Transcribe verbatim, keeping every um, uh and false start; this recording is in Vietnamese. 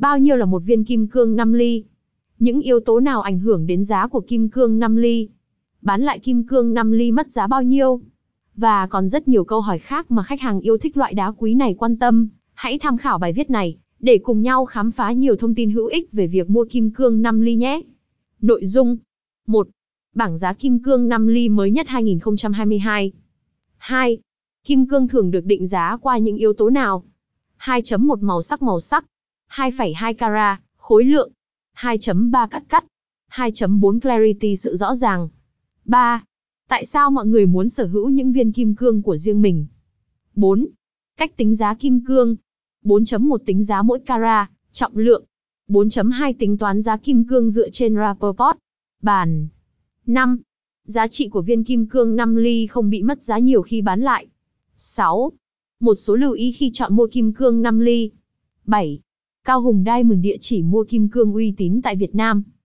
Bao nhiêu là một viên kim cương năm ly? Những yếu tố nào ảnh hưởng đến giá của kim cương năm ly? Bán lại kim cương năm ly mất giá bao nhiêu? Và còn rất nhiều câu hỏi khác mà khách hàng yêu thích loại đá quý này quan tâm. Hãy tham khảo bài viết này để cùng nhau khám phá nhiều thông tin hữu ích về việc mua kim cương năm ly nhé. Nội dung: một. Bảng giá kim cương năm ly mới nhất hai nghìn không trăm hai mươi hai. hai. Kim cương thường được định giá qua những yếu tố nào? hai chấm một Màu sắc màu sắc. hai phẩy hai carat, khối lượng. hai chấm ba Cắt cắt. hai chấm bốn Clarity, sự rõ ràng. ba. Tại sao mọi người muốn sở hữu những viên kim cương của riêng mình? bốn. Cách tính giá kim cương. bốn chấm một Tính giá mỗi carat, trọng lượng. bốn chấm hai Tính toán giá kim cương dựa trên Rapaport, bàn. năm. Giá trị của viên kim cương năm ly không bị mất giá nhiều khi bán lại. sáu. Một số lưu ý khi chọn mua kim cương năm ly. bảy. Cao Hùng Diamond, địa chỉ mua kim cương uy tín tại Việt Nam.